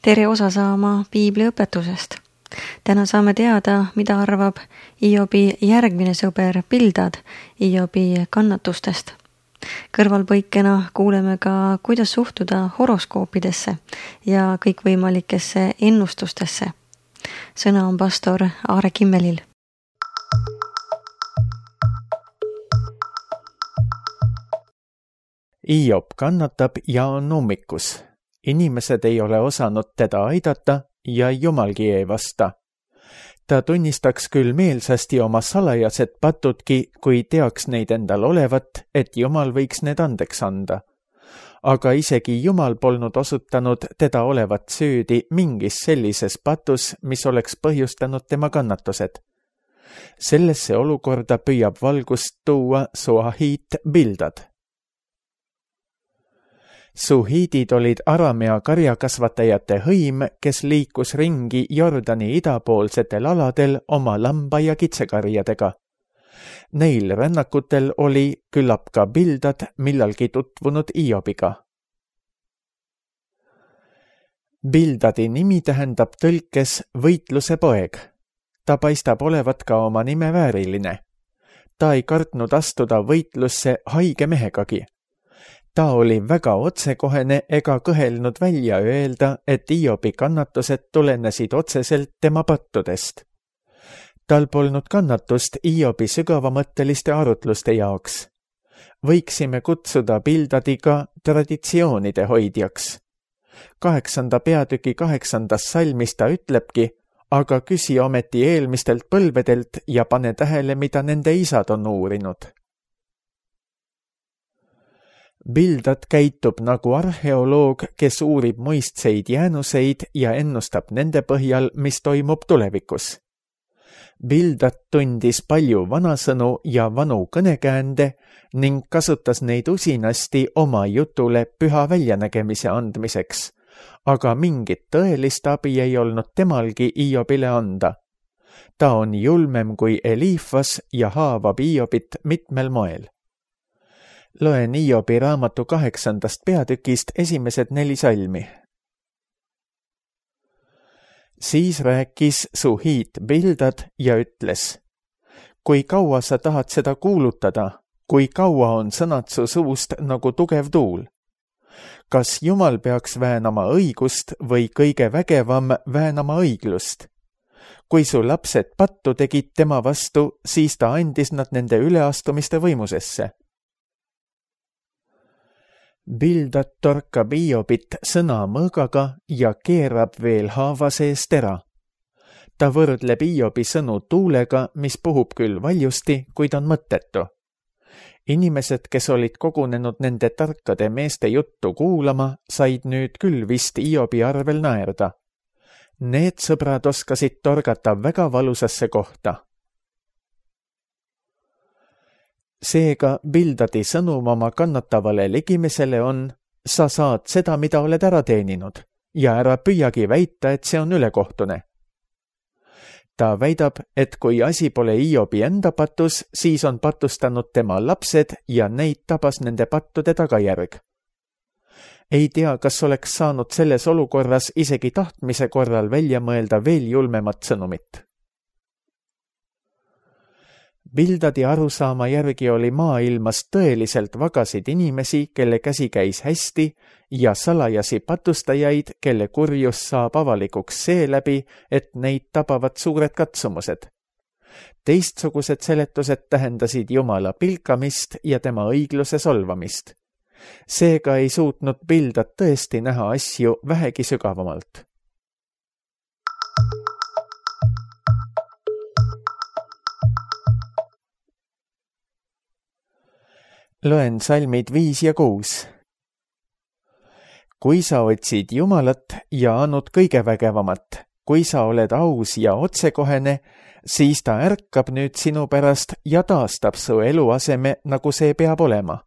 Tere osa saama Piibli õpetusest. Täna saame teada, mida arvab Hiobi järgmine sõber Bildad Hiobi kannatustest. Kõrvalpõikena kuuleme ka, kuidas suhtuda horoskoopidesse ja kõikvõimalikesse ennustustesse. Sõna on pastor Aare Kimmelil. Hiob kannatab ja on ummikus. Inimesed ei ole osanud teda aidata ja Jumalgi ei vasta. Ta tunnistaks küll meelsasti oma salajased patudki, kui teaks neid endal olevat, et Jumal võiks need andeks anda. Aga isegi Jumal polnud osutanud teda olevat süüdi mingis sellises patus, mis oleks põhjustanud tema kannatused. Sellesse olukorda püüab valgust tuua Suahiit Bildad. Suhiidid olid Aramea karjakasvatajate hõim, kes liikus ringi Jordani idapoolsetel aladel oma lamba- ja kitsekarjadega. Neil rännakutel oli küllap ka Bildad millalgi tutvunud Hiobiga. Bildadi nimi tähendab tõlkes võitluse poeg. Ta paistab olevat ka oma nime vääriline. Ta ei kartnud astuda võitlusse haige mehegagi. Ta oli väga otsekohene ega kõhelnud välja öelda, et Hiobi kannatused tulenesid otseselt tema pattudest. Tal polnud kannatust Hiobi sügavamõtteliste arutluste jaoks. Võiksime kutsuda Bildadiga traditsioonide hoidjaks. 8. peatüki 8. salmis ta ütlebki, aga küsi ometi eelmistelt põlvedelt ja pane tähele, mida nende isad on uurinud. Bildad käitub nagu arheoloog, kes uurib muistseid jäänuseid ja ennustab nende põhjal, mis toimub tulevikus. Bildad tundis palju vanasõnu ja vanu kõnekäände ning kasutas neid usinasti oma jutule püha väljanägemise andmiseks, aga mingit tõelist abi ei olnud temalgi Hiobile anda. Ta on julmem kui Eliifas ja haavab Hiobit mitmel moel. Loen Hiobi raamatu 8. peatükist esimesed 4 salmi. Siis rääkis Suhiit Bildad ja ütles: kui kaua sa tahad seda kuulutada, kui kaua on sõnad su suust nagu tugev tuul? Kas Jumal peaks väänama õigust või kõige vägevam väänama õiglust? Kui su lapsed pattu tegid tema vastu, siis ta andis nad nende üleastumiste võimusesse. Bildad torkab Hiobit sõna mõõgaga ja keerab veel haava seest ära. Ta võrdleb Hiobi sõnu tuulega, mis puhub küll valjusti, kuid on mõttetu. Inimesed, kes olid kogunenud nende tarkade meeste juttu kuulama, said nüüd küll vist Hiobi arvel naerda. Need sõbrad oskasid torgata väga valusasse kohta. Seega Bildadi sõnum oma kannatavale ligimesele on: sa saad seda, mida oled ära teeninud, ja ära püüagi väita, et see on ülekohtune. Ta väidab, et kui asi pole Hiobi enda patus, siis on patustanud tema lapsed ja neid tabas nende pattude tagajärg. Ei tea, kas oleks saanud selles olukorras isegi tahtmise korral välja mõelda veel julmemat sõnumit. Bildadi arusaama järgi oli maailmas tõeliselt vagasid inimesi, kelle käsi käis hästi, ja salajasi patustajaid, kelle kurjus saab avalikuks seeläbi, et neid tabavad suured katsumused. Teistsugused seletused tähendasid Jumala pilkamist ja tema õigluse solvamist. Seega ei suutnud Bildad tõesti näha asju vähegi sügavamalt. Loen salmid 5 ja 6. Kui sa otsid Jumalat ja annud kõige vägevamat, kui sa oled aus ja otsekohene, siis ta ärkab nüüd sinu pärast ja taastab su eluaseme, nagu see peab olema.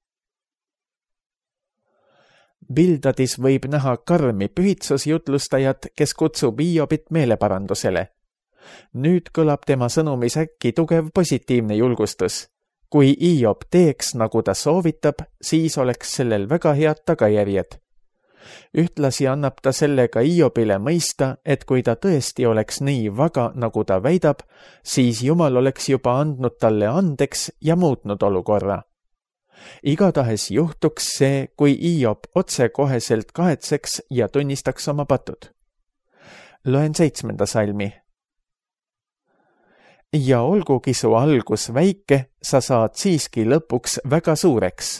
Bildadis võib näha karmi pühitsusjutlustajat, kes kutsub Hiobit meeleparandusele. Nüüd kõlab tema sõnumis äkki tugev positiivne julgustus. Kui Hiob teeks, nagu ta soovitab, siis oleks sellel väga head tagajärjed. Ühtlasi annab ta sellega Hiobile mõista, et kui ta tõesti oleks nii vaga, nagu ta väidab, siis Jumal oleks juba andnud talle andeks ja muutnud olukorra. Igatahes juhtuks see, kui Hiob otsekoheselt kahetseks ja tunnistaks oma patud. Loen 7. salmi. Ja olgugi su algus väike, sa saad siiski lõpuks väga suureks.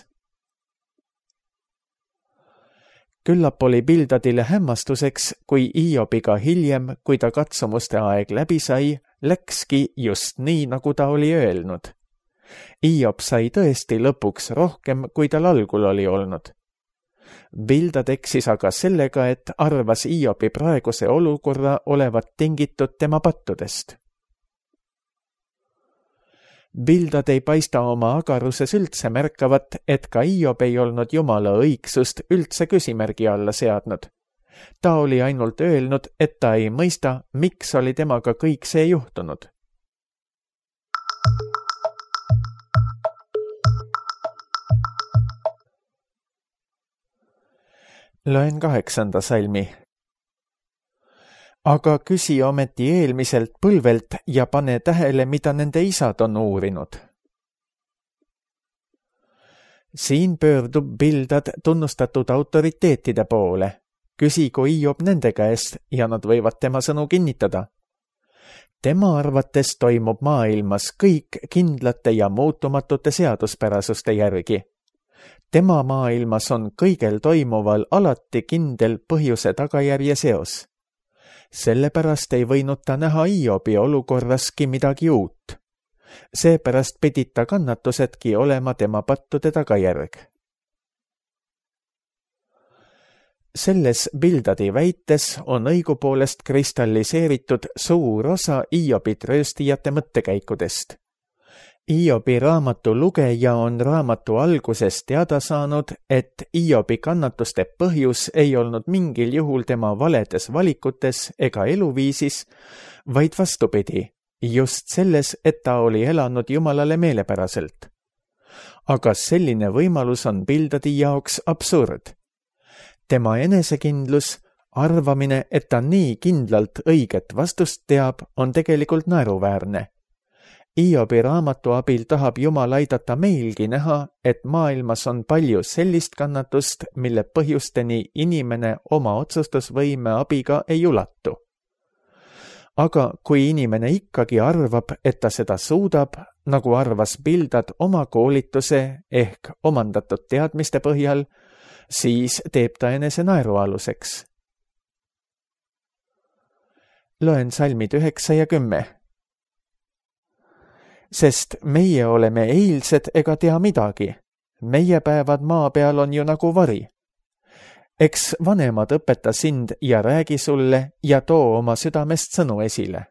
Küllap oli Bildadile hämmastuseks, kui Hiobiga hiljem, kui ta katsumuste aeg läbi sai, läkski just nii, nagu ta oli öelnud. Hiob sai tõesti lõpuks rohkem, kui tal algul oli olnud. Bildad eksis aga sellega, et arvas Hiobi praeguse olukorra olevat tingitud tema pattudest. Bildad ei paista oma agaruses üldse märkavat, et ka Hiob ei olnud Jumala õigsust üldse küsimärgi alla seadnud. Ta oli ainult öelnud, et ta ei mõista, miks oli temaga kõik see juhtunud. Loen 8. salmi. Aga küsi ometi eelmiselt põlvelt ja pane tähele, mida nende isad on uurinud. Siin pöördub Bildad tunnustatud autoriteetide poole. Küsigu Hiob nende käest ja nad võivad tema sõnu kinnitada. Tema arvates toimub maailmas kõik kindlate ja muutumatute seaduspärasuste järgi. Tema maailmas on kõigel toimuval alati kindel põhjuse tagajärje seos. Sellepärast ei võinud ta näha Hiobi olukorraski midagi uut. Seepärast pidid ta kannatusedki olema tema pattude tagajärg. Selles Bildadi väites on õigupoolest kristalliseeritud suur osa Hiobi trööstijate mõttekäikudest. Hiobi raamatu lugeja on raamatu alguses teada saanud, et Hiobi kannatuste põhjus ei olnud mingil juhul tema valedes valikutes ega eluviisis, vaid vastupidi, just selles, et ta oli elanud Jumalale meelepäraselt. Aga selline võimalus on Bildadi jaoks absurd. Tema enesekindlus, arvamine, et ta nii kindlalt õiget vastust teab, on tegelikult naeruväärne. Hiobi raamatu abil tahab Jumal aidata meilgi näha, et maailmas on palju sellist kannatust, mille põhjusteni inimene oma otsustusvõime abiga ei ulatu. Aga kui inimene ikkagi arvab, et ta seda suudab, nagu arvas Bildad oma koolituse ehk omandatud teadmiste põhjal, siis teeb ta enese naerualuseks. Loen salmid 9 ja 10. Sest meie oleme eilsed ega tea midagi. Meie päevad maa peal on ju nagu vari. Eks vanemad õpeta sind ja räägi sulle ja too oma südamest sõnu esile.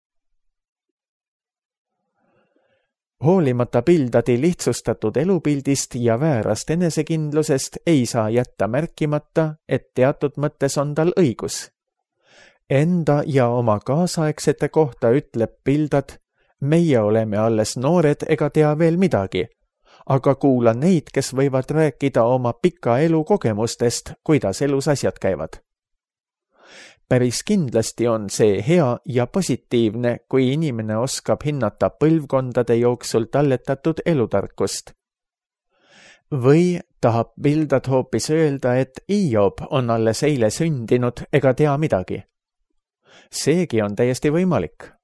Hoolimata Bildadi lihtsustatud elupildist ja väärast enesekindlusest ei saa jätta märkimata, et teatud mõttes on tal õigus. Enda ja oma kaasaegsete kohta ütleb Bildad, meie oleme alles noored ega tea veel midagi, aga kuula neid, kes võivad rääkida oma pika elu kogemustest, kuidas elus asjad käivad. Päris kindlasti on see hea ja positiivne, kui inimene oskab hinnata põlvkondade jooksul talletatud elutarkust. Või tahab Bildad hoopis öelda, et Hiob on alles eile sündinud ega tea midagi. Seegi on täiesti võimalik.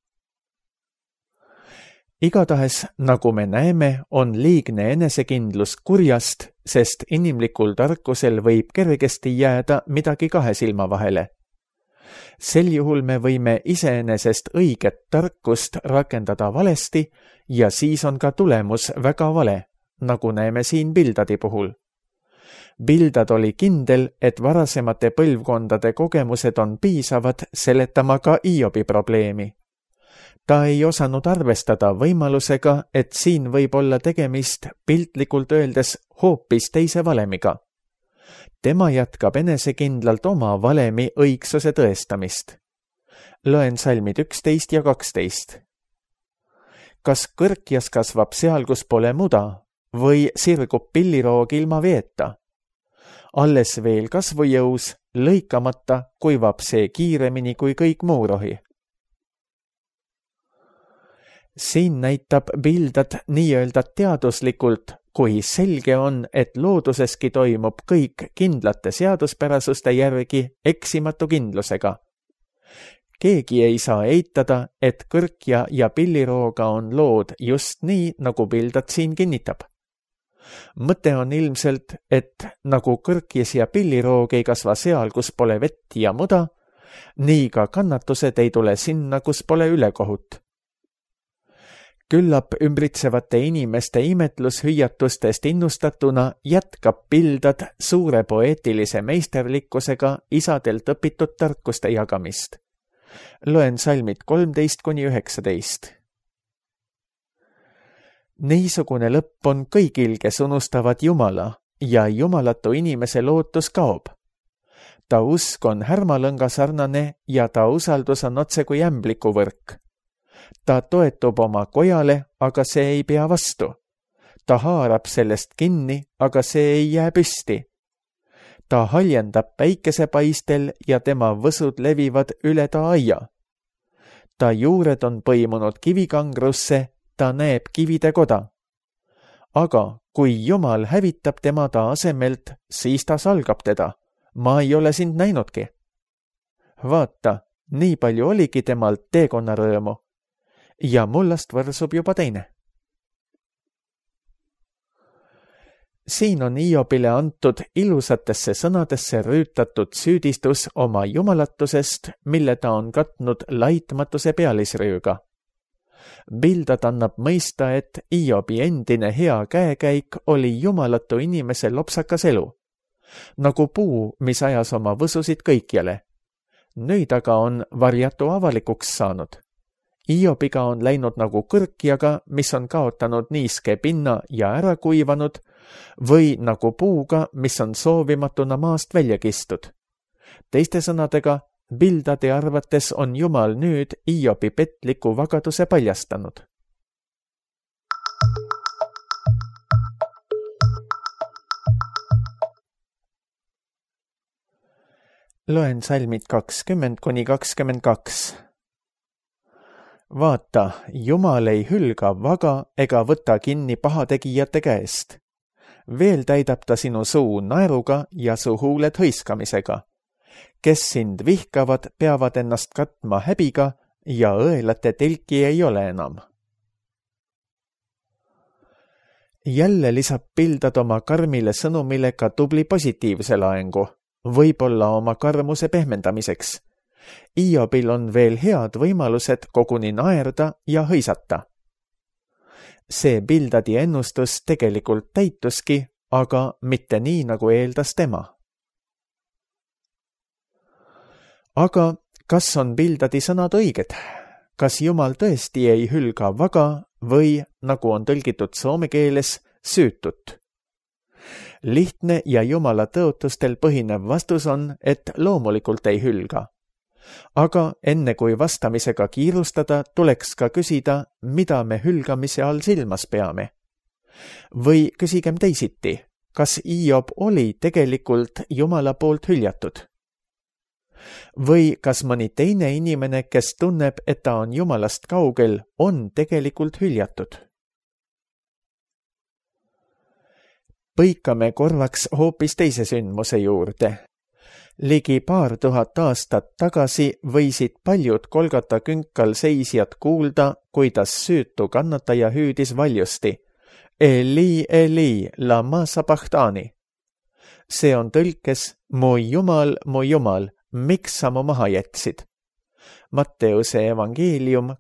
Igatahes, nagu me näeme, on liigne enesekindlus kurjast, sest inimlikul tarkusel võib kergesti jääda midagi kahe silma vahele. Sel juhul me võime iseenesest õiget tarkust rakendada valesti ja siis on ka tulemus väga vale, nagu näeme siin Bildadi puhul. Bildad oli kindel, et varasemate põlvkondade kogemused on piisavad seletama ka Hiobi probleemi. Ta ei osanud arvestada võimalusega, et siin võib olla tegemist piltlikult öeldes hoopis teise valemiga. Tema jätkab enesekindlalt oma valemi õigsuse tõestamist. Loen salmid 11 ja 12. Kas kõrkjas kasvab seal, kus pole muda, või sirgub pilliroog ilma veeta? alles veel kasvujõus, lõikamata kuivab see kiiremini kui kõik muu rohi. Siin näitab Bildad nii-öelda teaduslikult, kui selge on, et looduseski toimub kõik kindlate seaduspärasuste järgi eksimatu kindlusega. Keegi ei saa eitada, et kõrkja ja pillirooga on lood just nii, nagu Bildad siin kinnitab. Mõte on ilmselt, et nagu kõrkjis ja pilliroog ei kasva seal, kus pole vett ja muda, nii ka kannatused ei tule sinna, kus pole ülekohut. Küllap ümbritsevate inimeste imetlushüüatustest innustatuna jätkab Bildad suure poeetilise meisterlikkusega isadelt õpitud tarkuste jagamist. Loen salmid 13–19. Niisugune lõpp on kõigil, kes unustavad Jumala ja jumalatu inimese lootus kaob. Ta usk on härmalõnga sarnane ja ta usaldus on otse kui ämblikuvõrk. Ta toetub oma kojale, aga see ei pea vastu. Ta haarab sellest kinni, aga see ei jää püsti. Ta haljendab päikesepaistel ja tema võsud levivad üle ta aia. Ta juured on põimunud kivikangrusse, ta näeb kivide koda. Aga kui Jumal hävitab tema ta asemelt, siis ta salgab teda. Ma ei ole sind näinudki. Vaata, nii palju oligi temalt teekonnarõõmu. Ja mullast võrsub juba teine. Siin on Hiobile antud ilusatesse sõnadesse rüütatud süüdistus oma jumalatusest, mille ta on katnud laitmatuse pealisrüüga. Bildad annab mõista, et Hiobi endine hea käekäik oli jumalatu inimese lopsakas elu. Nagu puu, mis ajas oma võsusid kõikjale. Nüüd aga on varjatu avalikuks saanud. Hiobiga on läinud nagu kõrkjaga, mis on kaotanud niiske pinna ja ära kuivanud, või nagu puuga, mis on soovimatuna maast välja kistud. Teiste sõnadega, Bildadi arvates on Jumal nüüd Hiobi petliku vagaduse paljastanud. Loen salmid 20–22. Vaata, Jumal ei hülga vaga ega võta kinni pahategijate käest. Veel täidab ta sinu suu naeruga ja su huuled hõiskamisega. Kes sind vihkavad, peavad ennast katma häbiga ja õelate telki ei ole enam. Jälle lisab Bildad oma karmile sõnumile ka tubli positiivse laengu, võib-olla oma karmuse pehmendamiseks. Hiobil on veel head võimalused koguni naerda ja hõisata. See Bildadi ennustus tegelikult täituski, aga mitte nii, nagu eeldas tema. Aga kas on Bildadi sõnad õiged? Kas Jumal tõesti ei hülga vaga või, nagu on tõlgitud soome keeles, süütut? Lihtne ja Jumala tõotustel põhinev vastus on, et loomulikult ei hülga. Aga enne kui vastamisega kiirustada, tuleks ka küsida, mida me hülgamise all silmas peame. Või küsigem teisiti, kas Hiob oli tegelikult Jumala poolt hüljatud? Või kas mõni teine inimene, kes tunneb, et ta on Jumalast kaugel, on tegelikult hüljatud? Põikame korraks hoopis teise sündmuse juurde. Ligi 2000 aastat tagasi võisid paljud Golgata künkal seisjad kuulda, kuidas süütu kannataja hüüdis valjusti. Eli, Eli, lama sabachthani. See on tõlkes mu Jumal, miks sa mu maha jätsid? Matteuse evangeelium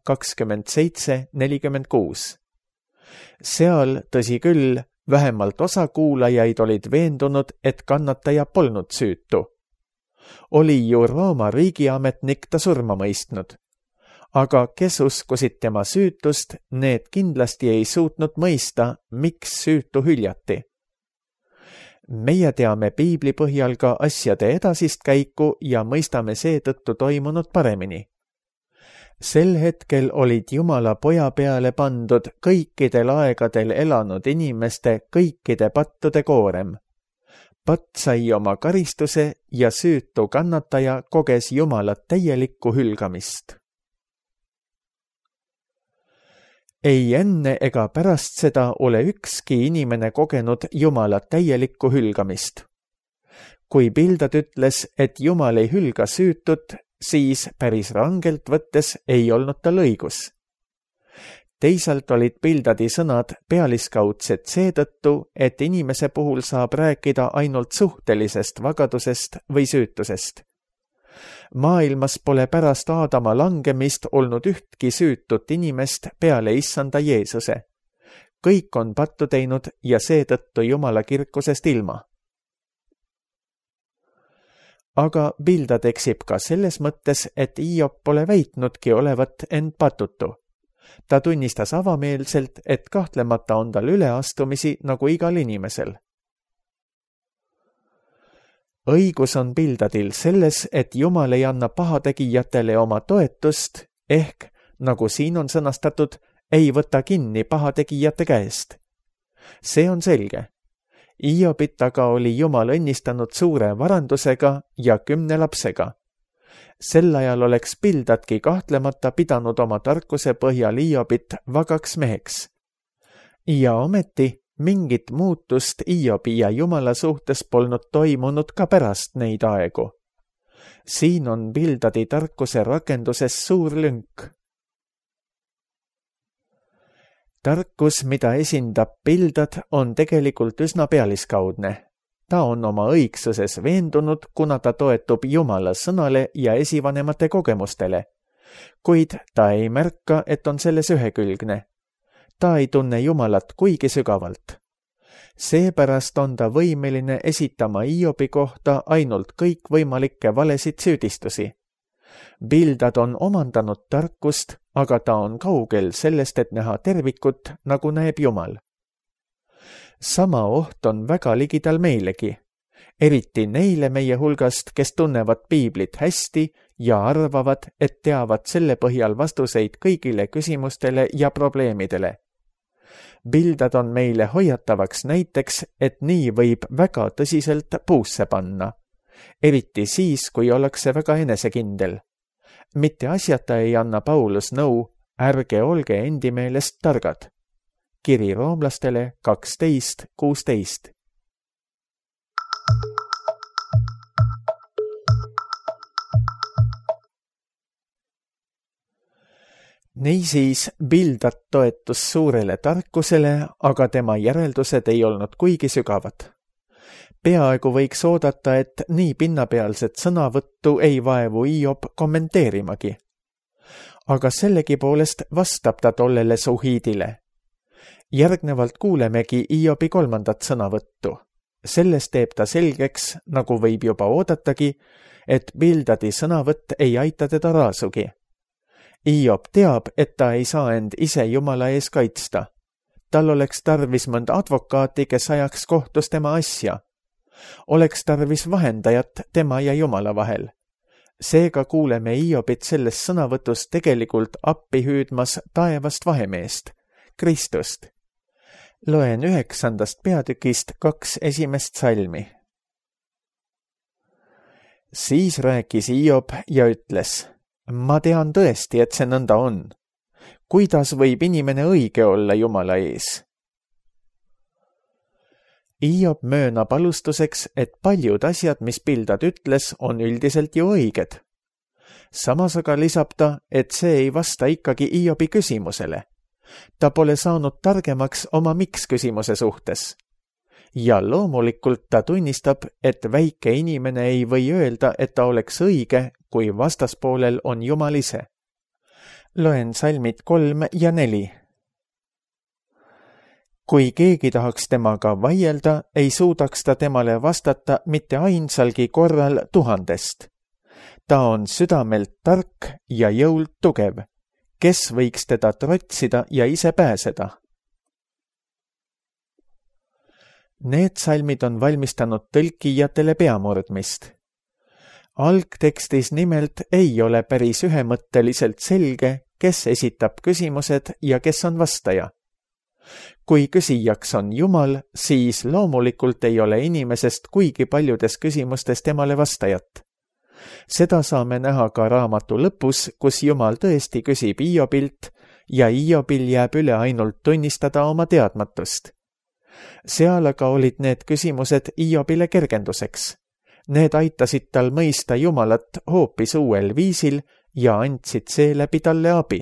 27:46. Seal, tõsi küll, vähemalt osa kuulajaid olid veendunud, et kannataja polnud süütu. Oli ju Rooma riigiametnik ta surma mõistnud. Aga kes uskusid tema süütust, need kindlasti ei suutnud mõista, miks süütu hüljati. Meie teame piibli põhjal ka asjade edasist käiku ja mõistame seetõttu toimunud paremini. Sel hetkel olid Jumala poja peale pandud kõikidel aegadel elanud inimeste kõikide pattude koorem. patt sai oma karistuse ja süütu kannataja koges Jumalat täielikku hülgamist. Ei enne ega pärast seda ole ükski inimene kogenud Jumalat täielikku hülgamist. Kui Bildad ütles, et Jumal ei hülga süütut, siis päris rangelt võttes ei olnud tal õigus. Teisalt olid Bildadi sõnad pealiskaudsed seetõttu, et inimese puhul saab rääkida ainult suhtelisest vagadusest või süütusest. Maailmas pole pärast Aadama langemist olnud ühtki süütut inimest peale issanda Jeesuse. Kõik on pattu teinud ja seetõttu Jumala kirkusest ilma. Aga Bildad eksib ka selles mõttes, et Hiob pole väitnudki olevat end patutu. Ta tunnistas avameelselt, et kahtlemata on tal üleastumisi nagu igal inimesel. Õigus on Bildadil selles, et Jumal ei anna pahategijatele oma toetust, ehk, nagu siin on sõnastatud, ei võta kinni pahategijate käest. See on selge. Hiobit aga oli Jumal õnnistanud suure varandusega ja 10 lapsega. Sel ajal oleks Bildadki kahtlemata pidanud oma tarkuse põhjal Hiobit vagaks meheks. Ja ometi mingit muutust Hiobi ja Jumala suhtes polnud toimunud ka pärast neid aegu. Siin on Bildadi tarkuse rakenduses suur lünk. Tarkus, mida esindab Bildad, on tegelikult üsna pealiskaudne. Ta on oma õigsuses veendunud, kuna ta toetub Jumala sõnale ja esivanemate kogemustele. Kuid ta ei märka, et on selles ühekülgne. Ta ei tunne Jumalat kuigi sügavalt. Seepärast on ta võimeline esitama Hiobi kohta ainult kõikvõimalikke valesid süüdistusi. Bildad on omandanud tarkust, aga ta on kaugel sellest, et näha tervikut, nagu näeb Jumal. Sama oht on väga ligidal meilegi, eriti neile meie hulgast, kes tunnevad Piiblit hästi ja arvavad, et teavad selle põhjal vastuseid kõigile küsimustele ja probleemidele. Bildad on meile hoiatavaks näiteks, et nii võib väga tõsiselt puusse panna, eriti siis, kui ollakse väga enesekindel. Mitte asjata ei anna Paulus nõu, ärge olge endi meelest targad. Kiri roomlastele 12:16. Niisiis Bildad toetus suurele tarkusele, aga tema järeldused ei olnud kuigi sügavad. Peaaegu võiks oodata, et nii pinnapealset sõnavõttu ei vaevu Hiob kommenteerimagi. Aga sellegipoolest vastab ta tollele suhiidile. Järgnevalt kuulemegi Hiobi 3. sõnavõttu. Selles teeb ta selgeks, nagu võib juba oodatagi, et Bildadi sõnavõtt ei aita teda raasugi. Hiob teab, et ta ei saa end ise Jumala ees kaitsta. Tal oleks tarvis mõnda advokaati, kes ajaks kohtus tema asja. Oleks tarvis vahendajat tema ja Jumala vahel. Seega kuuleme Hiobit selles sõnavõtus tegelikult appi hüüdmas taevast vahemeest, Kristust. Loen 9. peatükist 2 esimest salmi. Siis rääkis Hiob ja ütles, ma tean tõesti, et see nõnda on. Kuidas võib inimene õige olla Jumala ees? Hiob möönab alustuseks, et paljud asjad, mis Bildad ütles, on üldiselt ju õiged. Samas aga lisab ta, et see ei vasta ikkagi Hiobi küsimusele. Ta pole saanud targemaks oma miks-küsimuse suhtes. Ja loomulikult ta tunnistab, et väike inimene ei või öelda, et ta oleks õige, kui vastaspoolel on Jumal ise. Loen salmid 3 ja 4. Kui keegi tahaks temaga vaielda, ei suudaks ta temale vastata mitte ainsalgi korral 1000. Ta on südamelt tark ja jõult tugev. Kes võiks teda trotsida ja ise pääseda? Need salmid on valmistanud tõlkijatele peamurdmist. Algtekstis nimelt ei ole päris ühemõtteliselt selge, kes esitab küsimused ja kes on vastaja. Kui küsijaks on Jumal, siis loomulikult ei ole inimesest kuigi paljudes küsimustes temale vastajat. Seda saame näha ka raamatu lõpus, kus Jumal tõesti küsib Hiobilt ja Hiobil jääb üle ainult tunnistada oma teadmatust. Seal aga olid need küsimused Hiobile kergenduseks. Need aitasid tal mõista Jumalat hoopis uuel viisil ja andsid seeläbi talle abi.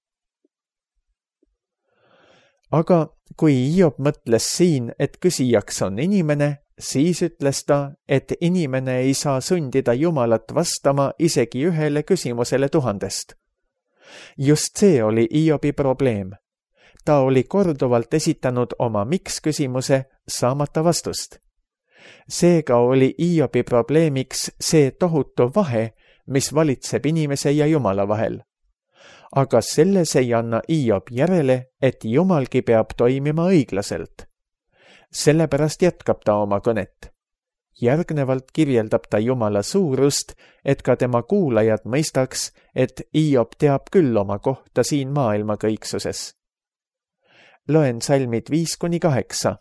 Aga kui Hiob mõtles siin, et küsijaks on inimene, siis ütles ta, et inimene ei saa sundida Jumalat vastama isegi ühele küsimusele 1000. Just see oli Hiobi probleem. Ta oli korduvalt esitanud oma miks-küsimuse saamata vastust. Seega oli Hiobi probleemiks see tohutu vahe, mis valitseb inimese ja Jumala vahel. Aga selles ei anna Hiob järele, et Jumalgi peab toimima õiglaselt. Sellepärast jätkab ta oma kõnet. Järgnevalt kirjeldab ta Jumala suurust, et ka tema kuulajad mõistaks, et Hiob teab küll oma kohta siin maailma kõiksuses. Loen salmid 5-8.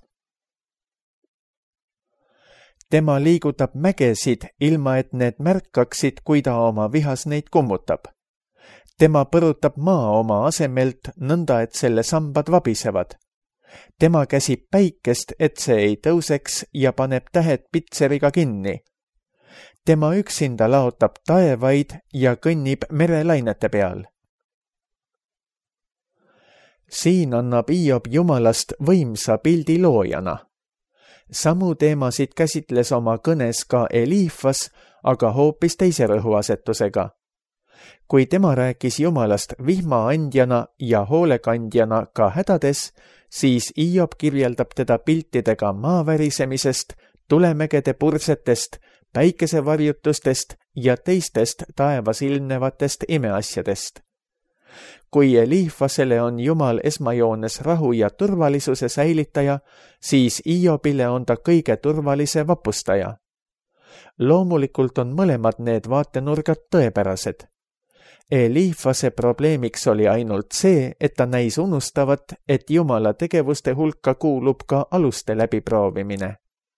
Tema liigutab mägesid, ilma et need märkaksid, kui ta oma vihas neid kummutab. Tema põrutab maa oma asemelt nõnda, et selle sambad vabisevad. Tema käsib päikest, et see ei tõuseks ja paneb tähed pitseriga kinni. Tema üksinda laotab taevaid ja kõnnib merelainete peal. Siin annab Hiob Jumalast võimsa pildi loojana. Samu teemasid käsitles oma kõnes ka Eliifas, aga hoopis teise rõhuasetusega. Kui tema rääkis Jumalast vihmaandjana ja hoolekandjana ka hädades, siis Hiob kirjeldab teda piltidega maavärisemisest, tulemägede pursetest, päikesevarjutustest ja teistest taevas ilmnevatest imeasjadest. Kui Eliifasele on Jumal esmajoones rahu ja turvalisuse säilitaja, siis Hiobile on ta kõige turvalise vapustaja. Loomulikult on mõlemad need vaatenurgad tõepärased. Eliifase probleemiks oli ainult see, et ta näis unustavat, et Jumala tegevuste hulka kuulub ka aluste läbiproovimine.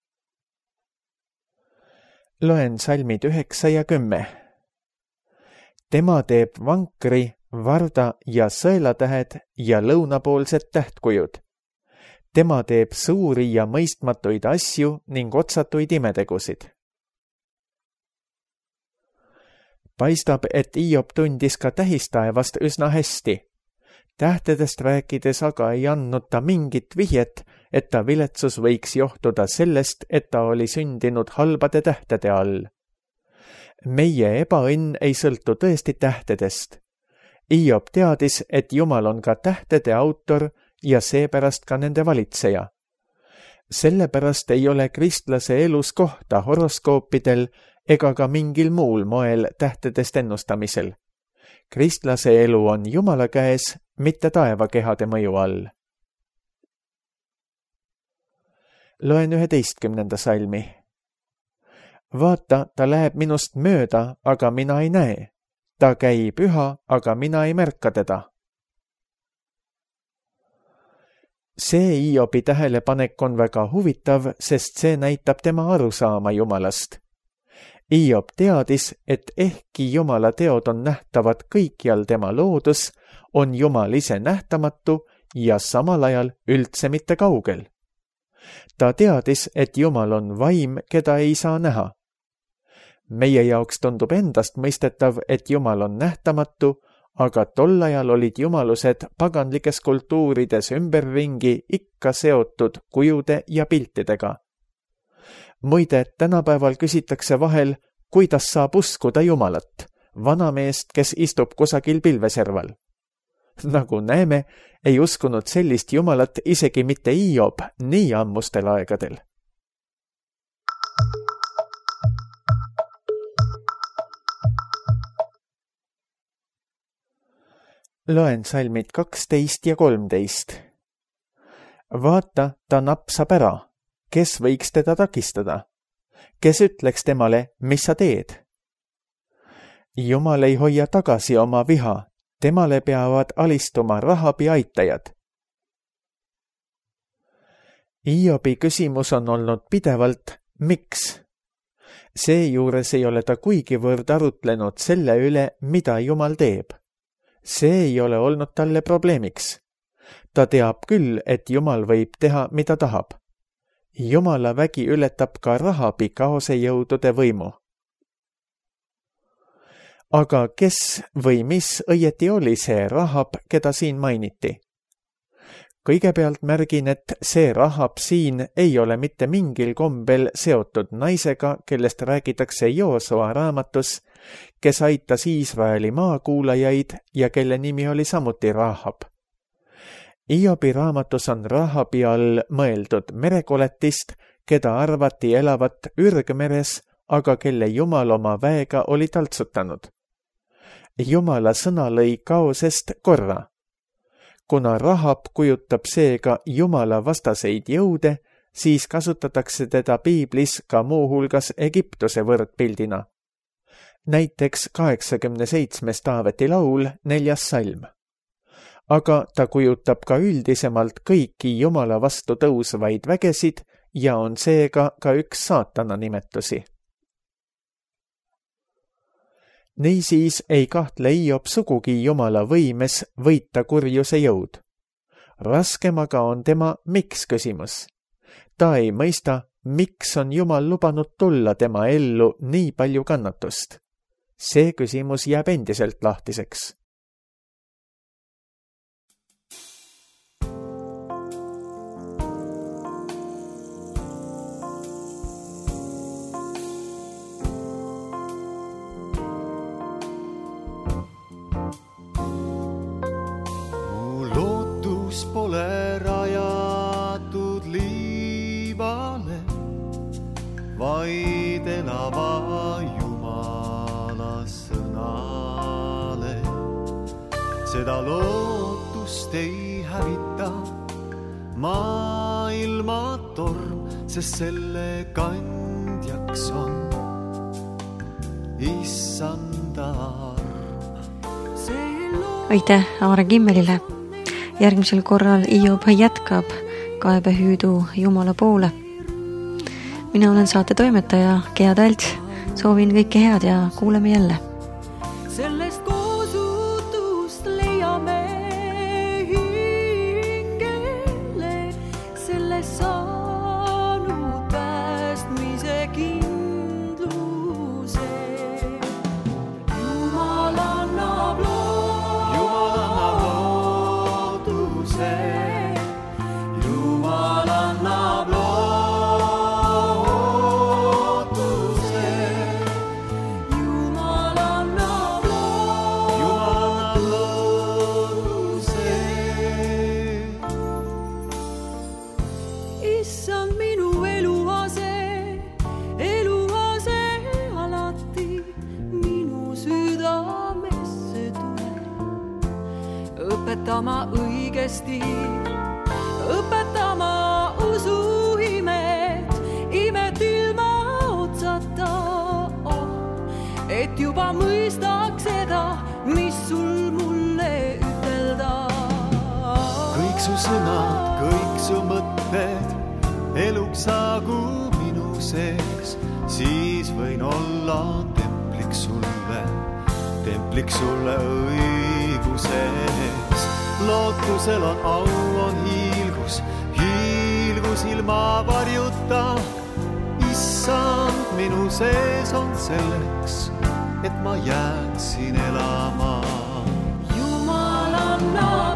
Loen salmid 9 ja 10. Tema teeb vankri, varda ja sõelatähed ja lõunapoolsed tähtkujud. Tema teeb suuri ja mõistmatuid asju ning otsatuid imetegusid. Paistab, et Hiob tundis ka tähistaevast üsna hästi. Tähtedest rääkides aga ei andnud ta mingit vihjet, et ta viletsus võiks johtuda sellest, et ta oli sündinud halbade tähtede all. Meie ebaõnn ei sõltu tõesti tähtedest. Hiob teadis, et Jumal on ka tähtede autor ja seepärast ka nende valitseja. Sellepärast ei ole kristlase elus kohta horoskoopidel ega ka mingil muul moel tähtedest ennustamisel. Kristlase elu on Jumala käes, mitte taevakehade mõju all. Loen 11. salmi. Vaata, ta läheb minust mööda, aga mina ei näe. Ta käib üha, aga mina ei märka teda. See Hiobi tähelepanek on väga huvitav, sest see näitab tema arusaama Jumalast. Hiob teadis, et ehkki Jumala teod on nähtavad kõikjal tema loodus, on Jumal ise nähtamatu ja samal ajal üldse mitte kaugel. Ta teadis, et Jumal on vaim, keda ei saa näha. Meie jaoks tundub endast mõistetav, et Jumal on nähtamatu, aga tol ajal olid jumalused paganlikes kultuurides ümberringi ikka seotud kujude ja piltidega. Muide, tänapäeval küsitakse vahel, kuidas saab uskuda Jumalat, vanameest, kes istub kusagil pilveserval. Nagu näeme, ei uskunud sellist Jumalat isegi mitte Hiob nii ammustel aegadel. Loen salmid 12 ja 13. Vaata, ta napsab ära. Kes võiks teda takistada? Kes ütleks temale, mis sa teed? Jumal ei hoia tagasi oma viha, temale peavad alistuma Rahabi aitajad. Hiobi küsimus on olnud pidevalt, miks? Seejuures ei ole ta kuigivõrd arutlenud selle üle, mida Jumal teeb. See ei ole olnud talle probleemiks. Ta teab küll, et Jumal võib teha, mida tahab. Jumala vägi ületab ka Rahabi kaosejõudude võimu. Aga kes või mis õieti oli see Rahab, keda siin mainiti? Kõigepealt märgin, et see Rahab siin ei ole mitte mingil kombel seotud naisega, kellest räägitakse Joosua raamatus, kes aitas Iisraeli maakuulajaid ja kelle nimi oli samuti Rahab. Hiobi raamatus on Rahabi all mõeldud merekoletist, keda arvati elavat ürgmeres, aga kelle Jumal oma väega oli taltsutanud. Jumala sõna lõi kaosest korra. Kuna Rahab kujutab seega Jumala vastaseid jõude, siis kasutatakse teda piiblis ka muuhulgas Egiptuse võrdpildina. Näiteks 87. Taaveti laul 4. salm. Aga ta kujutab ka üldisemalt kõiki Jumala vastu tõusvaid vägesid ja on seega ka üks saatana nimetusi. Niisiis ei kahtle Hiob sugugi Jumala võimes võita kurjuse jõud. Raskem aga on tema miks küsimus. Ta ei mõista, miks on Jumal lubanud tulla tema ellu nii palju kannatust. See küsimus jääb endiselt lahtiseks. Pole rajatud liivale, vaid elava Jumala sõnale. Seda lootust ei hävita maailma torm, sest selle kandjaks on Issanda arm. Aitäh Aare Kimmelile! Järgmisel korral Hiob jätkab kaebehüüdu Jumala poole. Mina olen saate toimetaja Gea Talts. Soovin kõike head ja kuuleme jälle. Sellest koosutust leiame hingele, sellest saanud päästmise kindluse. Jumal annab Jumal annab lootuse. Jumal annab lootuse. Issand minu eluase alati minu südamesse tule. Õpetama õigesti, õpetama usuimet, imet ilma otsata, et juba mõistaks seda, mis sul mulle ütelda. Kõik su sõnad, kõik su mõtted eluks saagu minu sees, siis võin olla templiks sulle õiguses. Lootusel on au, on hiilgus ilma varjuta. Issand minu sees on selleks, et ma jääksin elama. Jumal annab